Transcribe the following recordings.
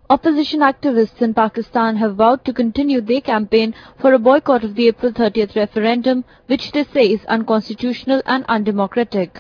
Opposition activists in Pakistan have vowed to continue their campaign for a boycott of the April 30th referendum, which they say is unconstitutional and undemocratic.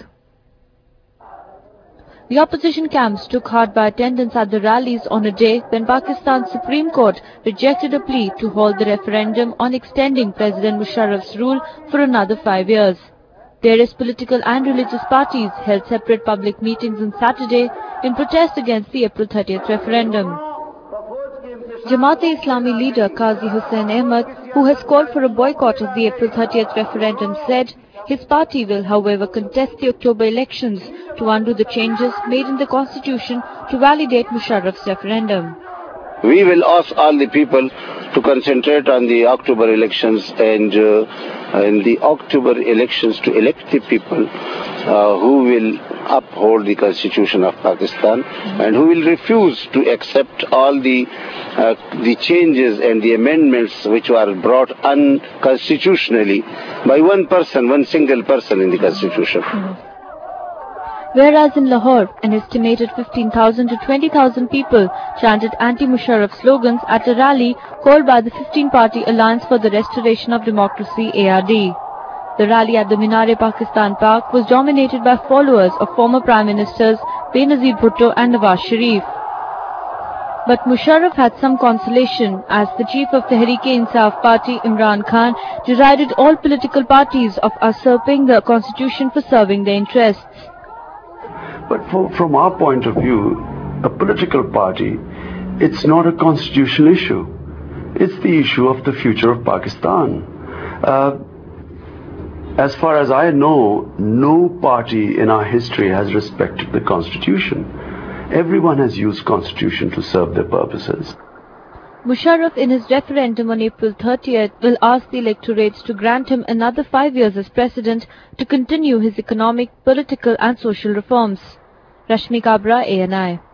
The opposition camps took heart by attendance at the rallies on a day when Pakistan's Supreme Court rejected a plea to hold the referendum on extending President Musharraf's rule for another 5 years. Various political and religious parties held separate public meetings on Saturday in protest against the April 30th referendum. Jamaat-e-Islami leader Qazi Hussain Ahmad, who has called for a boycott of the April 30th referendum, said his party will, however, contest the October elections to undo the changes made in the constitution to validate Musharraf's referendum. We will ask all the people to concentrate on the October elections and in the October elections to elect the people who will uphold the Constitution of Pakistan and who will refuse to accept all the changes and the amendments which were brought unconstitutionally by one single person in the Constitution. Whereas in Lahore, an estimated 15,000 to 20,000 people chanted anti-Musharraf slogans at a rally called by the 15-party Alliance for the Restoration of Democracy ARD. The rally at the Minar-e-Pakistan Park was dominated by followers of former Prime Ministers Benazir Bhutto and Nawaz Sharif. But Musharraf had some consolation as the chief of Tehreek-e-Insaf party, Imran Khan, derided all political parties of usurping the constitution for serving their interests. But from our point of view, a political party, it's not a constitutional issue. It's the issue of the future of Pakistan. As far as I know, no party in our history has respected the constitution. Everyone has used constitution to serve their purposes. Musharraf in his referendum on April 30th will ask the electorates to grant him another 5 years as president to continue his economic, political and social reforms. Rashmi Kabra, ANI.